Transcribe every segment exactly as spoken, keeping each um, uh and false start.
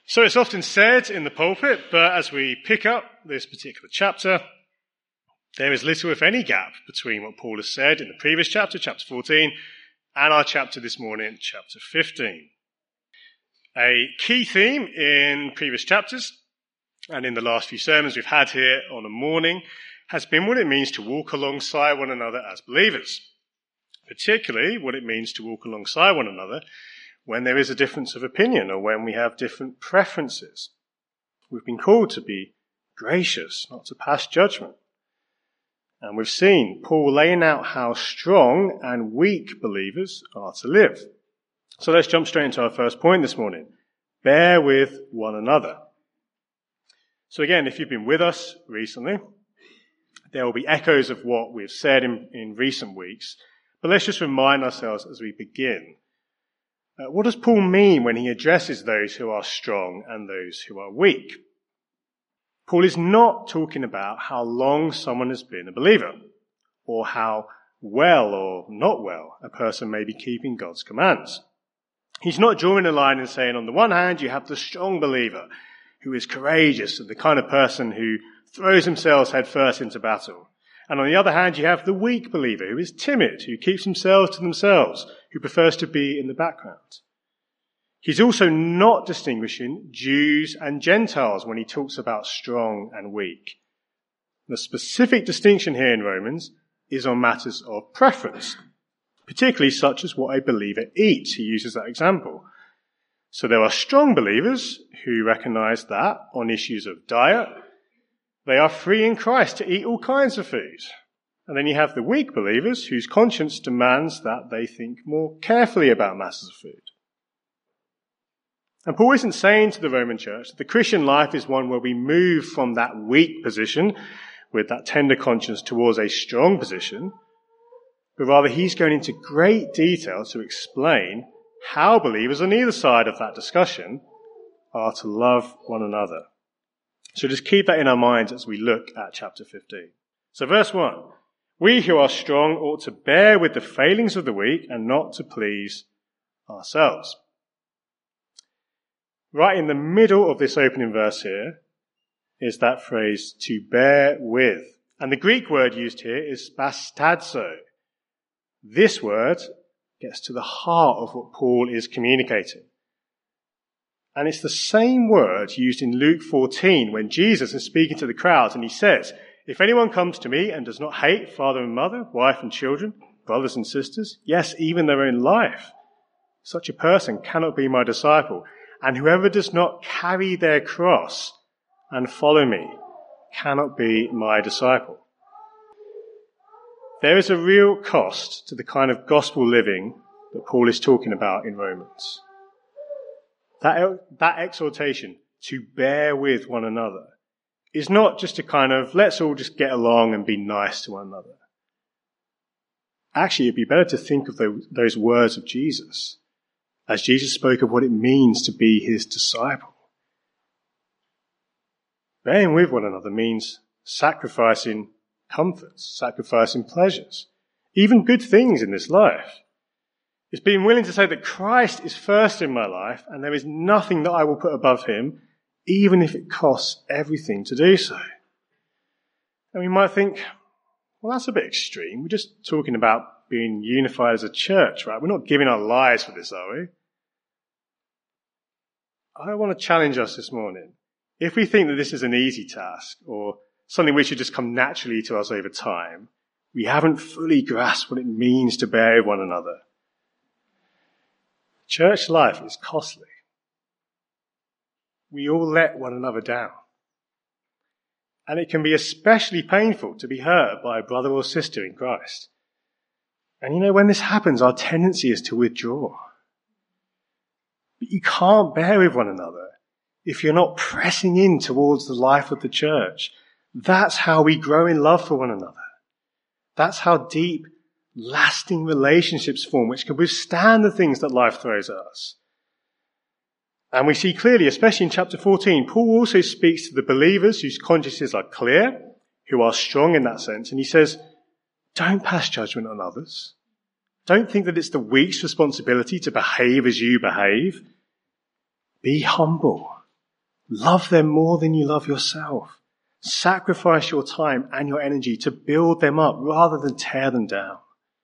So it's often said in the pulpit, but as we pick up this particular chapter, there is little, if any, gap between what Paul has said in the previous chapter, chapter fourteen, and our chapter this morning, chapter fifteen. A key theme in previous chapters and in the last few sermons we've had here on a morning has been what it means to walk alongside one another as believers, particularly what it means to walk alongside one another when there is a difference of opinion or when we have different preferences. We've been called to be gracious, not to pass judgment. And we've seen Paul laying out how strong and weak believers are to live. So let's jump straight into our first point this morning. Bear with one another. So again, if you've been with us recently, there will be echoes of what we've said in, in recent weeks. But let's just remind ourselves as we begin. Uh, what does Paul mean when he addresses those who are strong and those who are weak? Paul is not talking about how long someone has been a believer or how well or not well a person may be keeping God's commands. He's not drawing a line and saying, on the one hand, you have the strong believer who is courageous and the kind of person who throws themselves headfirst into battle. And on the other hand, you have the weak believer who is timid, who keeps themselves to themselves, who prefers to be in the background. He's also not distinguishing Jews and Gentiles when he talks about strong and weak. The specific distinction here in Romans is on matters of preference, particularly such as what a believer eats. He uses that example. So there are strong believers who recognize that on issues of diet, they are free in Christ to eat all kinds of food. And then you have the weak believers whose conscience demands that they think more carefully about matters of food. And Paul isn't saying to the Roman church that the Christian life is one where we move from that weak position with that tender conscience towards a strong position, but rather he's going into great detail to explain how believers on either side of that discussion are to love one another. So just keep that in our minds as we look at chapter fifteen. So verse one, we who are strong ought to bear with the failings of the weak and not to please ourselves. Right in the middle of this opening verse here is that phrase, to bear with. And the Greek word used here is spastadzo. This word gets to the heart of what Paul is communicating. And it's the same word used in Luke fourteen when Jesus is speaking to the crowds and he says, if anyone comes to me and does not hate father and mother, wife and children, brothers and sisters, yes, even their own life, such a person cannot be my disciple. And whoever does not carry their cross and follow me cannot be my disciple. There is a real cost to the kind of gospel living that Paul is talking about in Romans. That, that exhortation to bear with one another is not just a kind of, let's all just get along and be nice to one another. Actually, it'd be better to think of those, those words of Jesus as Jesus spoke of what it means to be his disciple. Bearing with one another means sacrificing comforts, sacrificing pleasures, even good things in this life. It's being willing to say that Christ is first in my life and there is nothing that I will put above him, even if it costs everything to do so. And we might think, well, that's a bit extreme. We're just talking about being unified as a church, right? We're not giving our lives for this, are we? I want to challenge us this morning. If we think that this is an easy task or something which should just come naturally to us over time, we haven't fully grasped what it means to bear with one another. Church life is costly. We all let one another down. And it can be especially painful to be hurt by a brother or sister in Christ. And you know, when this happens, our tendency is to withdraw. But you can't bear with one another if you're not pressing in towards the life of the church. That's how we grow in love for one another. That's how deep, lasting relationships form, which can withstand the things that life throws at us. And we see clearly, especially in chapter fourteen, Paul also speaks to the believers whose consciences are clear, who are strong in that sense. And he says, don't pass judgment on others. Don't think that it's the weak's responsibility to behave as you behave. Be humble. Love them more than you love yourself. Sacrifice your time and your energy to build them up rather than tear them down.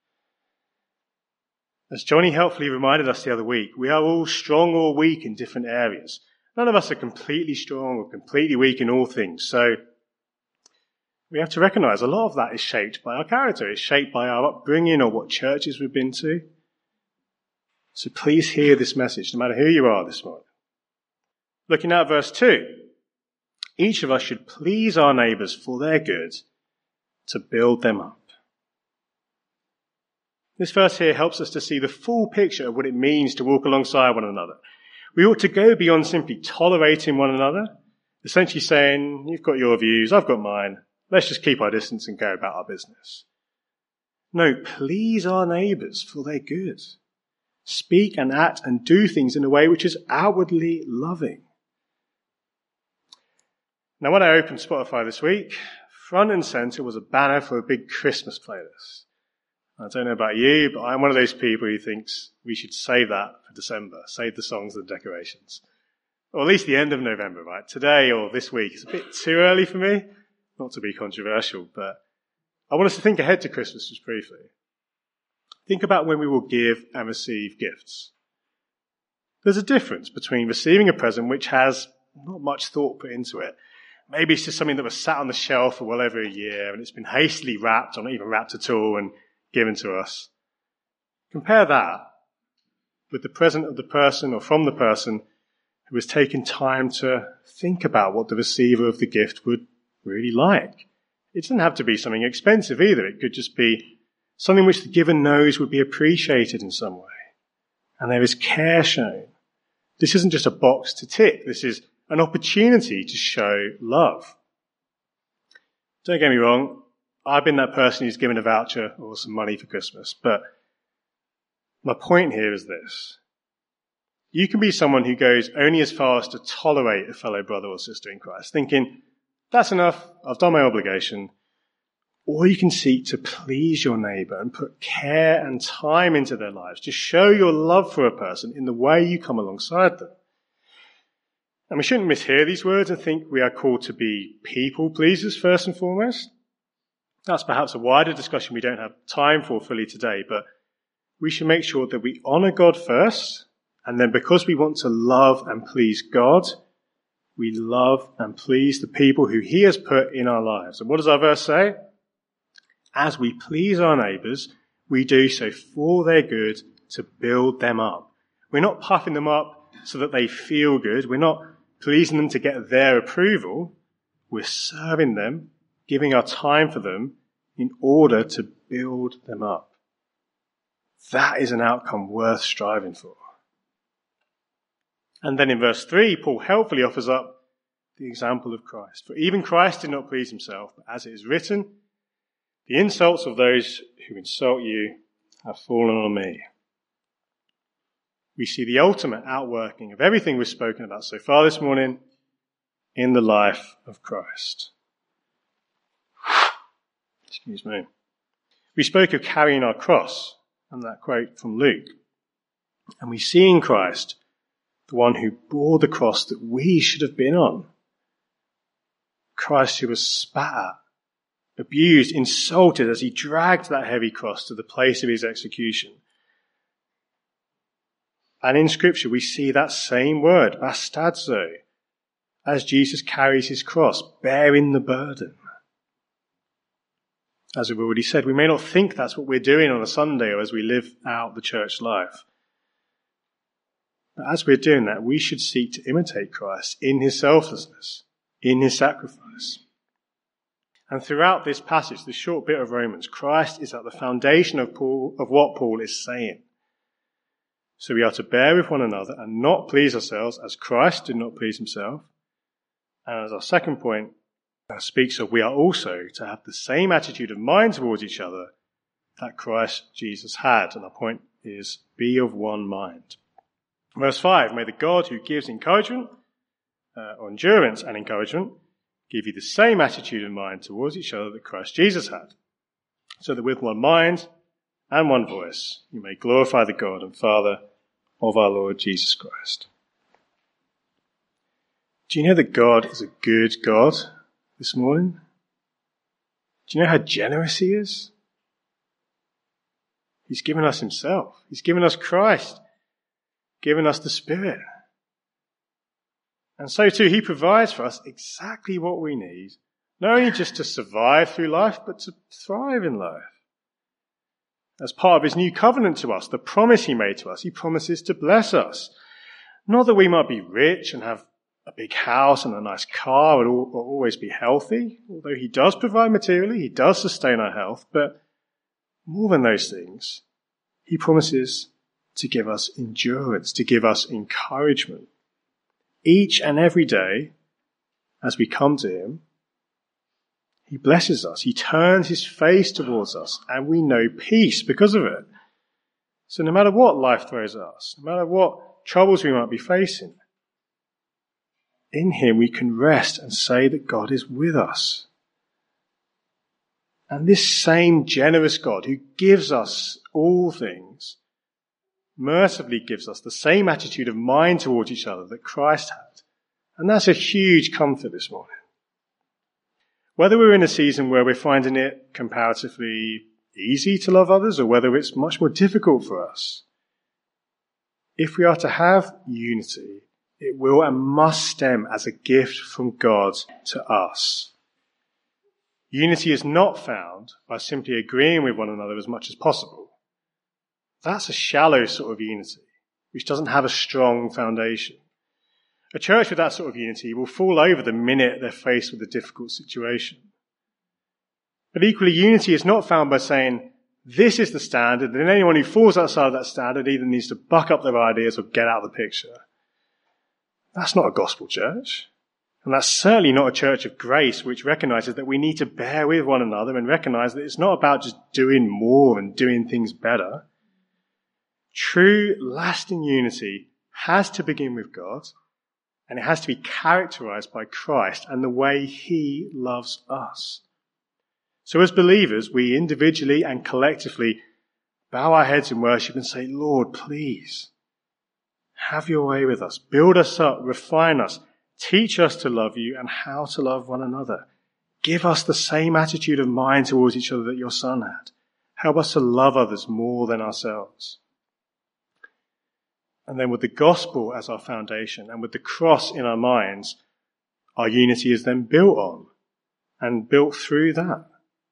As Johnny helpfully reminded us the other week, we are all strong or weak in different areas. None of us are completely strong or completely weak in all things. So we have to recognize a lot of that is shaped by our character. It's shaped by our upbringing or what churches we've been to. So please hear this message, no matter who you are this morning. Looking at verse two, each of us should please our neighbours for their good, to build them up. This verse here helps us to see the full picture of what it means to walk alongside one another. We ought to go beyond simply tolerating one another, essentially saying, you've got your views, I've got mine, let's just keep our distance and go about our business. No, please our neighbours for their good. Speak and act and do things in a way which is outwardly loving. Now, when I opened Spotify this week, front and centre was a banner for a big Christmas playlist. I don't know about you, but I'm one of those people who thinks we should save that for December, save the songs and decorations. Or at least the end of November, right? Today or this week is a bit too early for me, not to be controversial, but I want us to think ahead to Christmas just briefly. Think about when we will give and receive gifts. There's a difference between receiving a present which has not much thought put into it. Maybe it's just something that was sat on the shelf for well over a year and it's been hastily wrapped or not even wrapped at all and given to us. Compare that with the present of the person or from the person who has taken time to think about what the receiver of the gift would really like. It doesn't have to be something expensive either. It could just be something which the giver knows would be appreciated in some way. And there is care shown. This isn't just a box to tick. This is an opportunity to show love. Don't get me wrong. I've been that person who's given a voucher or some money for Christmas. But my point here is this. You can be someone who goes only as far as to tolerate a fellow brother or sister in Christ, thinking, that's enough, I've done my obligation. Or you can seek to please your neighbour and put care and time into their lives to show your love for a person in the way you come alongside them. And we shouldn't mishear these words and think we are called to be people pleasers first and foremost. That's perhaps a wider discussion we don't have time for fully today, but we should make sure that we honour God first, and then because we want to love and please God, we love and please the people who He has put in our lives. And what does our verse say? As we please our neighbours, we do so for their good, to build them up. We're not puffing them up so that they feel good. We're not pleasing them to get their approval. We're serving them, giving our time for them in order to build them up. That is an outcome worth striving for. And then in verse three, Paul helpfully offers up the example of Christ. For even Christ did not please himself, but as it is written, the insults of those who insult you have fallen on me. We see the ultimate outworking of everything we've spoken about so far this morning in the life of Christ. Excuse me. We spoke of carrying our cross, and that quote from Luke. And we see in Christ the one who bore the cross that we should have been on. Christ who was spat at, abused, insulted as he dragged that heavy cross to the place of his execution. And in Scripture we see that same word, bastadzo, as Jesus carries his cross, bearing the burden. As we've already said, we may not think that's what we're doing on a Sunday or as we live out the church life. But as we're doing that, we should seek to imitate Christ in his selflessness, in his sacrifice. And throughout this passage, this short bit of Romans, Christ is at the foundation of Paul, of what Paul is saying. So we are to bear with one another and not please ourselves as Christ did not please himself. And as our second point uh, speaks of, we are also to have the same attitude of mind towards each other that Christ Jesus had. And our point is, be of one mind. Verse five, may the God who gives encouragement, uh, or endurance and encouragement, give you the same attitude of mind towards each other that Christ Jesus had, so that with one mind and one voice you may glorify the God and Father of our Lord Jesus Christ. Do you know that God is a good God this morning? Do you know how generous he is? He's given us himself. He's given us Christ, given us the Spirit. And so too, he provides for us exactly what we need, not only just to survive through life, but to thrive in life. As part of his new covenant to us, the promise he made to us, he promises to bless us. Not that we might be rich and have a big house and a nice car and always be healthy, although he does provide materially, he does sustain our health, but more than those things, he promises to give us endurance, to give us encouragement. Each and every day, as we come to him, he blesses us. He turns his face towards us, and we know peace because of it. So no matter what life throws at us, no matter what troubles we might be facing, in him we can rest and say that God is with us. And this same generous God who gives us all things mercifully gives us the same attitude of mind towards each other that Christ had. And that's a huge comfort this morning. Whether we're in a season where we're finding it comparatively easy to love others or whether it's much more difficult for us, if we are to have unity, it will and must stem as a gift from God to us. Unity is not found by simply agreeing with one another as much as possible. That's a shallow sort of unity, which doesn't have a strong foundation. A church with that sort of unity will fall over the minute they're faced with a difficult situation. But equally, unity is not found by saying, this is the standard, and anyone who falls outside of that standard either needs to buck up their ideas or get out of the picture. That's not a gospel church. And that's certainly not a church of grace which recognizes that we need to bear with one another and recognize that it's not about just doing more and doing things better. True, lasting unity has to begin with God, and it has to be characterized by Christ and the way he loves us. So as believers, we individually and collectively bow our heads in worship and say, Lord, please, have your way with us. Build us up, refine us, teach us to love you and how to love one another. Give us the same attitude of mind towards each other that your Son had. Help us to love others more than ourselves. And then with the gospel as our foundation and with the cross in our minds, our unity is then built on and built through that.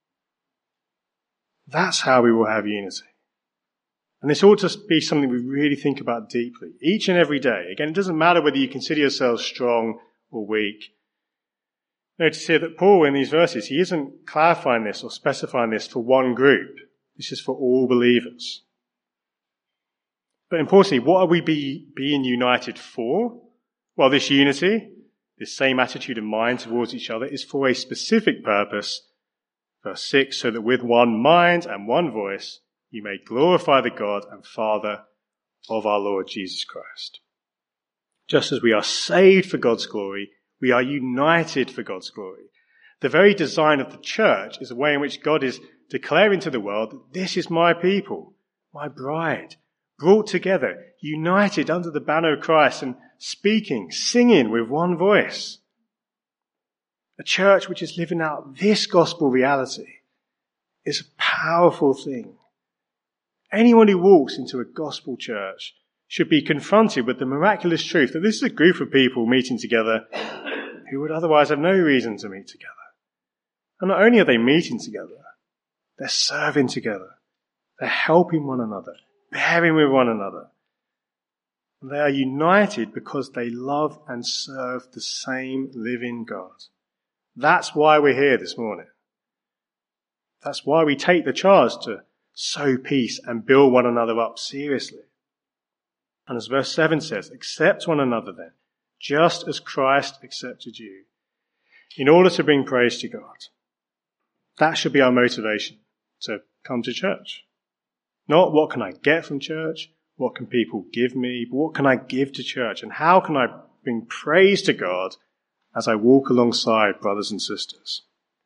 That's how we will have unity. And this ought to be something we really think about deeply, each and every day. Again, it doesn't matter whether you consider yourselves strong or weak. Notice here that Paul, in these verses, he isn't clarifying this or specifying this for one group. This is for all believers. But importantly, what are we be, being united for? Well, this unity, this same attitude of mind towards each other, is for a specific purpose. Verse six, so that with one mind and one voice, you may glorify the God and Father of our Lord Jesus Christ. Just as we are saved for God's glory, we are united for God's glory. The very design of the church is a way in which God is declaring to the world that this is my people, my bride, brought together, united under the banner of Christ and speaking, singing with one voice. A church which is living out this gospel reality is a powerful thing. Anyone who walks into a gospel church should be confronted with the miraculous truth that this is a group of people meeting together who would otherwise have no reason to meet together. And not only are they meeting together, they're serving together. They're helping one another, bearing with one another. And they are united because they love and serve the same living God. That's why we're here this morning. That's why we take the charge to sow peace and build one another up seriously. And as verse seven says, accept one another then, just as Christ accepted you, in order to bring praise to God. That should be our motivation to come to church. Not what can I get from church, what can people give me, but what can I give to church, and how can I bring praise to God as I walk alongside brothers and sisters.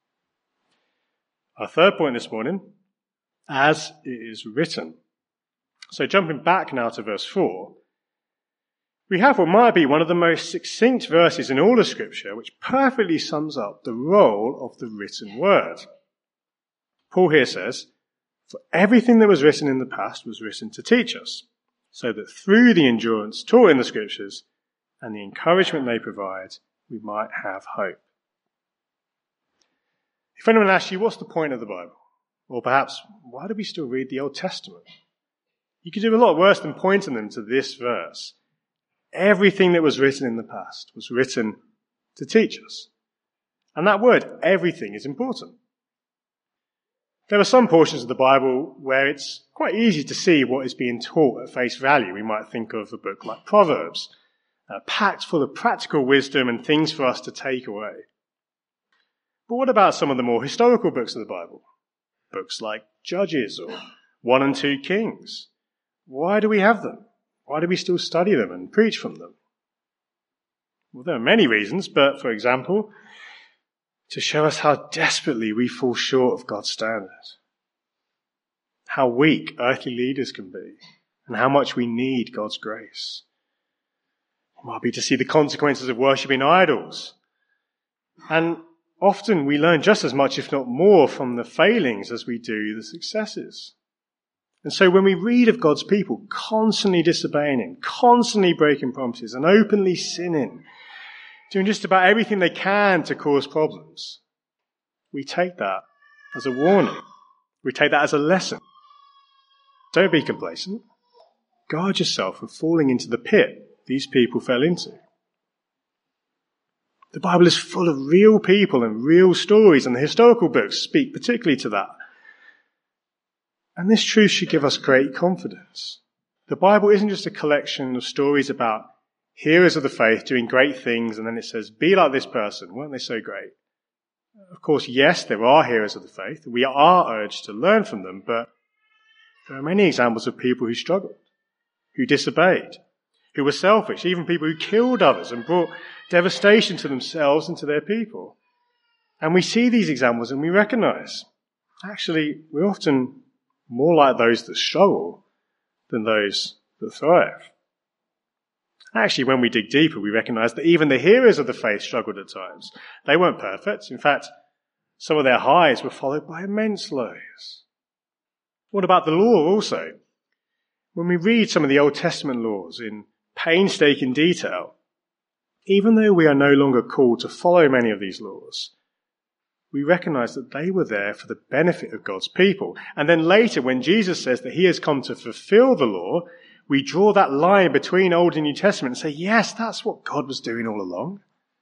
Our third point this morning, as it is written. So jumping back now to verse four, we have what might be one of the most succinct verses in all of Scripture, which perfectly sums up the role of the written word. Paul here says, "For everything that was written in the past was written to teach us, so that through the endurance taught in the Scriptures and the encouragement they provide, we might have hope." If anyone asks you, what's the point of the Bible? Or perhaps, why do we still read the Old Testament? You could do a lot worse than pointing them to this verse. Everything that was written in the past was written to teach us. And that word, everything, is important. There are some portions of the Bible where it's quite easy to see what is being taught at face value. We might think of a book like Proverbs, uh, packed full of practical wisdom and things for us to take away. But what about some of the more historical books of the Bible? Books like Judges or one and two Kings. Why do we have them? Why do we still study them and preach from them? Well, there are many reasons, but for example, to show us how desperately we fall short of God's standards, how weak earthly leaders can be, and how much we need God's grace. It might be to see the consequences of worshipping idols. And often we learn just as much, if not more, from the failings as we do the successes. And so when we read of God's people constantly disobeying Him, constantly breaking promises, and openly sinning, doing just about everything they can to cause problems, we take that as a warning. We take that as a lesson. Don't be complacent. Guard yourself from falling into the pit these people fell into. The Bible is full of real people and real stories, and the historical books speak particularly to that. And this truth should give us great confidence. The Bible isn't just a collection of stories about heroes of the faith doing great things, and then it says, be like this person. Weren't they so great? Of course, yes, there are heroes of the faith. We are urged to learn from them, but there are many examples of people who struggled, who disobeyed, who were selfish, even people who killed others and brought devastation to themselves and to their people. And we see these examples and we recognize, actually, we're often more like those that struggle than those that thrive. Actually, when we dig deeper, we recognize that even the heroes of the faith struggled at times. They weren't perfect. In fact, some of their highs were followed by immense lows. What about the law also? When we read some of the Old Testament laws in painstaking detail, even though we are no longer called to follow many of these laws, we recognize that they were there for the benefit of God's people. And then later, when Jesus says that he has come to fulfill the law, we draw that line between Old and New Testament and say, yes, that's what God was doing all along.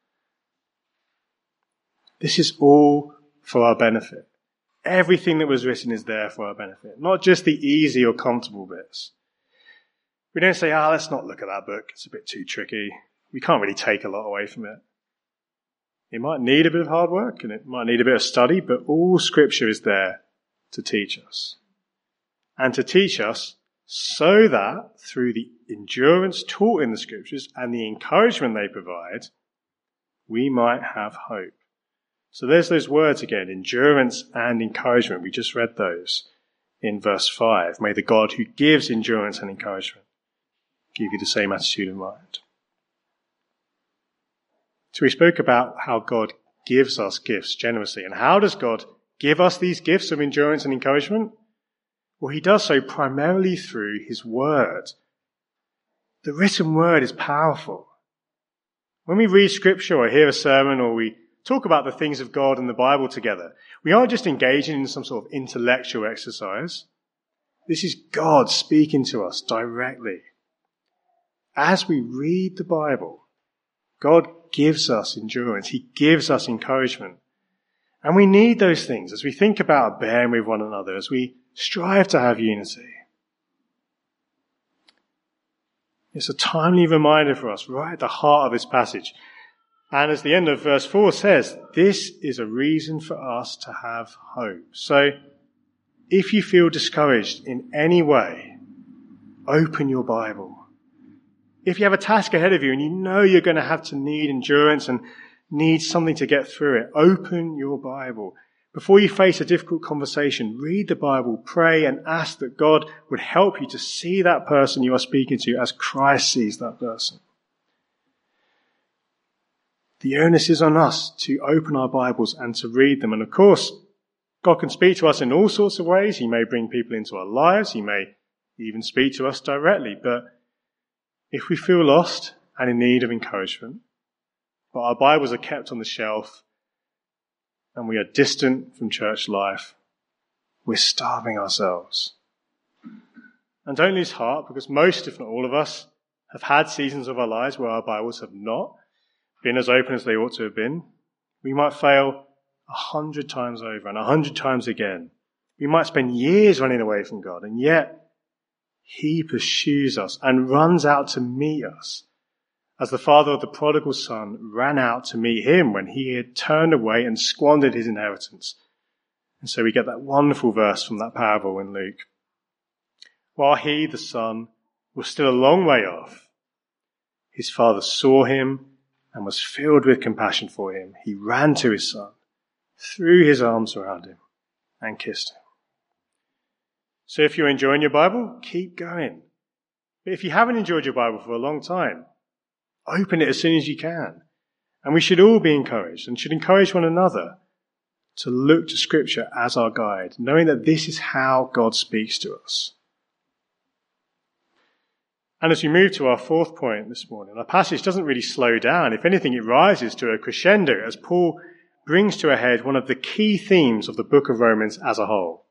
This is all for our benefit. Everything that was written is there for our benefit, not just the easy or comfortable bits. We don't say, ah, let's not look at that book. It's a bit too tricky. We can't really take a lot away from it. It might need a bit of hard work and it might need a bit of study, but all Scripture is there to teach us. And to teach us so that through the endurance taught in the Scriptures and the encouragement they provide, we might have hope. So there's those words again, endurance and encouragement. We just read those in verse five. May the God who gives endurance and encouragement give you the same attitude of mind. So we spoke about how God gives us gifts generously. And how does God give us these gifts of endurance and encouragement? Well, he does so primarily through his word. The written word is powerful. When we read Scripture or hear a sermon or we talk about the things of God and the Bible together, we aren't just engaging in some sort of intellectual exercise. This is God speaking to us directly. As we read the Bible, God gives us endurance. He gives us encouragement. And we need those things as we think about bearing with one another, as we strive to have unity. It's a timely reminder for us right at the heart of this passage. And as the end of verse four says, this is a reason for us to have hope. So if you feel discouraged in any way, open your Bible. If you have a task ahead of you and you know you're going to have to need endurance and need something to get through it, open your Bible. Before you face a difficult conversation, read the Bible, pray and ask that God would help you to see that person you are speaking to as Christ sees that person. the onus is on us to open our Bibles and to read them. And of course, God can speak to us in all sorts of ways. He may bring people into our lives. He may even speak to us directly. But if we feel lost and in need of encouragement, but our Bibles are kept on the shelf and we are distant from church life, we're starving ourselves. And don't lose heart, because most, if not all of us, have had seasons of our lives where our Bibles have not been as open as they ought to have been. We might fail a hundred times over and a hundred times again. We might spend years running away from God, and yet He pursues us and runs out to meet us, as the father of the prodigal son ran out to meet him when he had turned away and squandered his inheritance. And so we get that wonderful verse from that parable in Luke. While he, the son, was still a long way off, his father saw him and was filled with compassion for him. He ran to his son, threw his arms around him, and kissed him. So if you're enjoying your Bible, keep going. But if you haven't enjoyed your Bible for a long time, open it as soon as you can. And we should all be encouraged and should encourage one another to look to Scripture as our guide, knowing that this is how God speaks to us. And as we move to our fourth point this morning, our passage doesn't really slow down. If anything, it rises to a crescendo as Paul brings to a head one of the key themes of the book of Romans as a whole.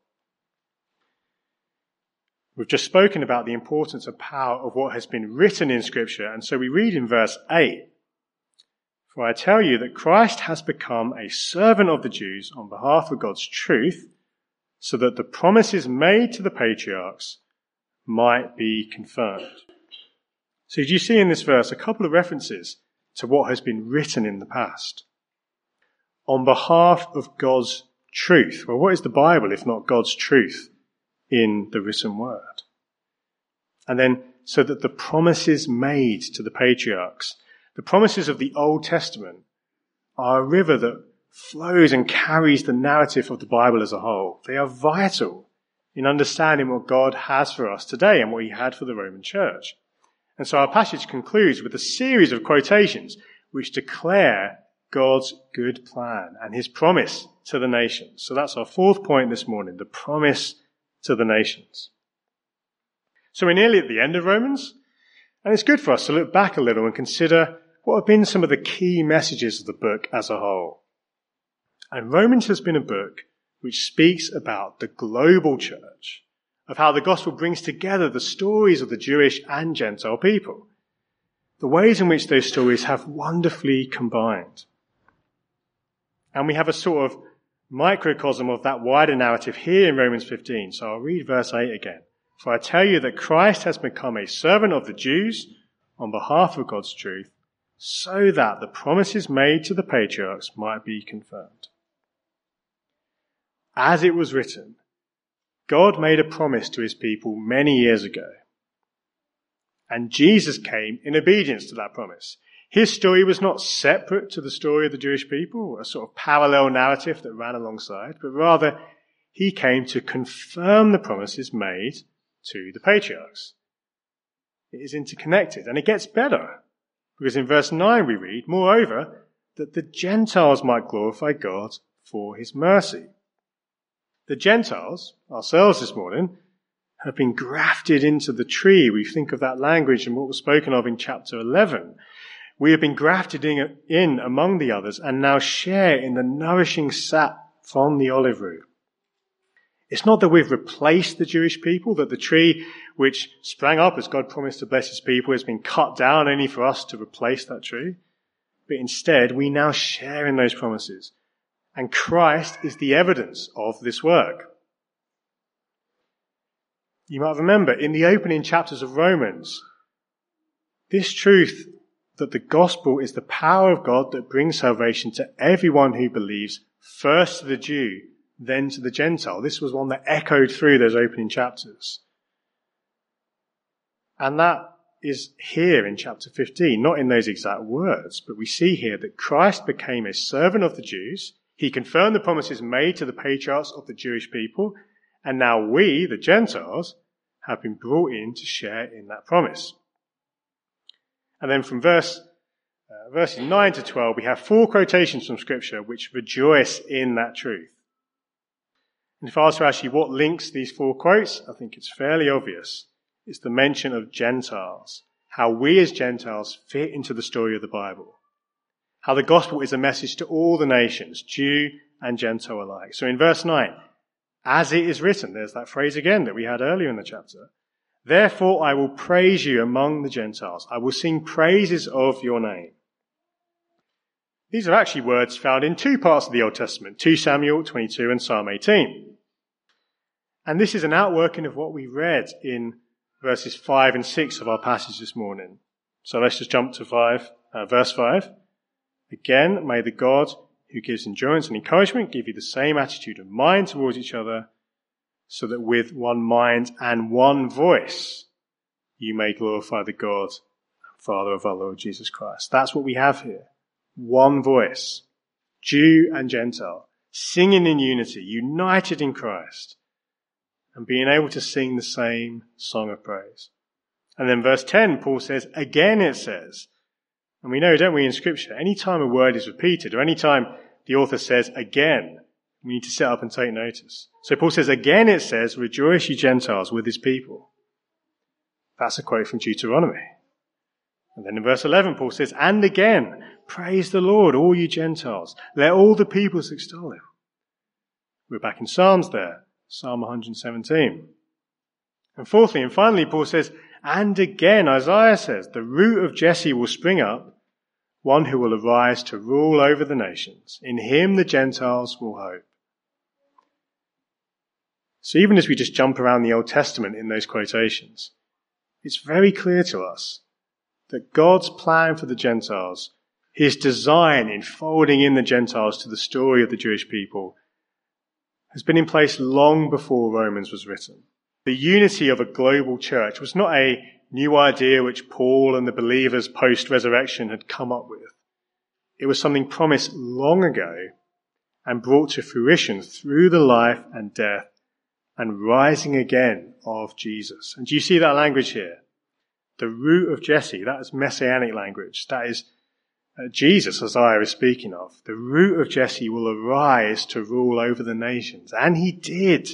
We've just spoken about the importance and power of what has been written in Scripture, and so we read in verse eight, "For I tell you that Christ has become a servant of the Jews on behalf of God's truth, so that the promises made to the patriarchs might be confirmed." So do you see in this verse a couple of references to what has been written in the past? On behalf of God's truth. Well, what is the Bible if not God's truth in the written word? And then, so that the promises made to the patriarchs, the promises of the Old Testament, are a river that flows and carries the narrative of the Bible as a whole. They are vital in understanding what God has for us today and what He had for the Roman Church. And so our passage concludes with a series of quotations which declare God's good plan and His promise to the nations. So that's our fourth point this morning, the promise to the nations. So we're nearly at the end of Romans, and it's good for us to look back a little and consider what have been some of the key messages of the book as a whole. And Romans has been a book which speaks about the global church, of how the gospel brings together the stories of the Jewish and Gentile people, the ways in which those stories have wonderfully combined. And we have a sort of microcosm of that wider narrative here in Romans fifteen. So I'll read verse eight again. "For I tell you that Christ has become a servant of the Jews on behalf of God's truth, so that the promises made to the patriarchs might be confirmed." As it was written, God made a promise to His people many years ago. And Jesus came in obedience to that promise. His story was not separate to the story of the Jewish people, a sort of parallel narrative that ran alongside, but rather He came to confirm the promises made to the patriarchs. It is interconnected, and it gets better, because in verse nine we read, "Moreover, that the Gentiles might glorify God for His mercy." The Gentiles, ourselves this morning, have been grafted into the tree. We think of that language and what was spoken of in chapter eleven. We have been grafted in, in among the others and now share in the nourishing sap from the olive root. It's not that we've replaced the Jewish people, that the tree which sprang up as God promised to bless His people has been cut down only for us to replace that tree. But instead, we now share in those promises. And Christ is the evidence of this work. You might remember in the opening chapters of Romans, this truth that the gospel is the power of God that brings salvation to everyone who believes, first to the Jew, then to the Gentile. This was one that echoed through those opening chapters. And that is here in chapter fifteen, not in those exact words, but we see here that Christ became a servant of the Jews. He confirmed the promises made to the patriarchs of the Jewish people, and now we, the Gentiles, have been brought in to share in that promise. And then from verse uh, verses nine to twelve, we have four quotations from Scripture which rejoice in that truth. And if I was to ask you what links these four quotes, I think it's fairly obvious. It's the mention of Gentiles, how we as Gentiles fit into the story of the Bible, how the gospel is a message to all the nations, Jew and Gentile alike. So in verse nine, as it is written, there's that phrase again that we had earlier in the chapter. Therefore I will praise you among the Gentiles. I will sing praises of your name. These are actually words found in two parts of the Old Testament, two Samuel twenty-two and Psalm eighteen. And this is an outworking of what we read in verses five and six of our passage this morning. So let's just jump to five, uh, verse five. Again, may the God who gives endurance and encouragement give you the same attitude of mind towards each other, so that with one mind and one voice you may glorify the God and Father of our Lord Jesus Christ. That's what we have here. One voice, Jew and Gentile, singing in unity, united in Christ, and being able to sing the same song of praise. And then verse ten, Paul says, again it says, and we know, don't we, in Scripture, any time a word is repeated, or any time the author says again, we need to sit up and take notice. So Paul says, again it says, rejoice you Gentiles with his people. That's a quote from Deuteronomy. And then in verse eleven, Paul says, and again, praise the Lord, all you Gentiles. Let all the peoples extol him. We're back in Psalms there, Psalm one seventeen. And fourthly and finally, Paul says, and again, Isaiah says, the root of Jesse will spring up, one who will arise to rule over the nations. In him the Gentiles will hope. So even as we just jump around the Old Testament in those quotations, it's very clear to us that God's plan for the Gentiles, his design in folding in the Gentiles to the story of the Jewish people, has been in place long before Romans was written. The unity of a global church was not a new idea which Paul and the believers post-resurrection had come up with. It was something promised long ago and brought to fruition through the life and death and rising again of Jesus. And do you see that language here? The root of Jesse, that is messianic language. That is uh, Jesus, Isaiah is speaking of. The root of Jesse will arise to rule over the nations. And he did.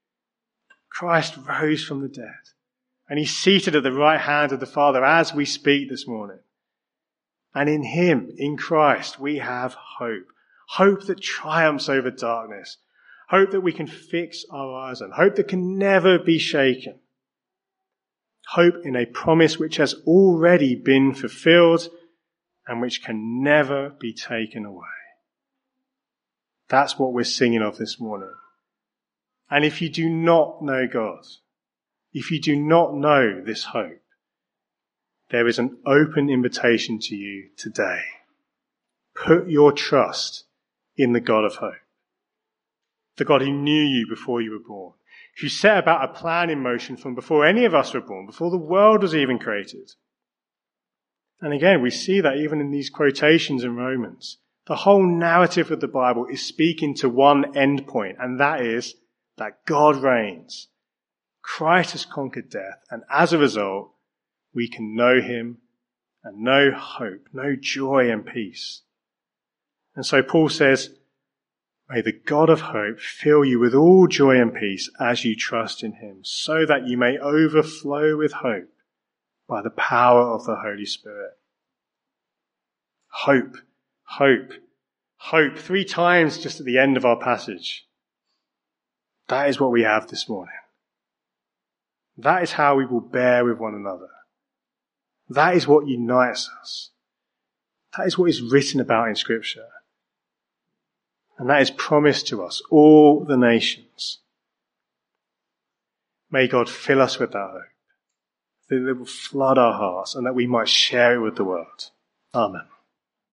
Christ rose from the dead. And he's seated at the right hand of the Father as we speak this morning. And in him, in Christ, we have hope. Hope that triumphs over darkness. Hope that we can fix our eyes on. Hope that can never be shaken. Hope in a promise which has already been fulfilled and which can never be taken away. That's what we're singing of this morning. And if you do not know God, if you do not know this hope, there is an open invitation to you today. Put your trust in the God of hope. The God who knew you before you were born, who set about a plan in motion from before any of us were born, before the world was even created. And again, we see that even in these quotations in Romans. The whole narrative of the Bible is speaking to one end point, and that is that God reigns. Christ has conquered death, and as a result, we can know him and know hope, know joy and peace. And so Paul says, may the God of hope fill you with all joy and peace as you trust in him, so that you may overflow with hope by the power of the Holy Spirit. Hope, hope, hope. Three times just at the end of our passage. That is what we have this morning. That is how we will bear with one another. That is what unites us. That is what is written about in Scripture. And that is promised to us, all the nations. May God fill us with that hope, that it will flood our hearts and that we might share it with the world. Amen.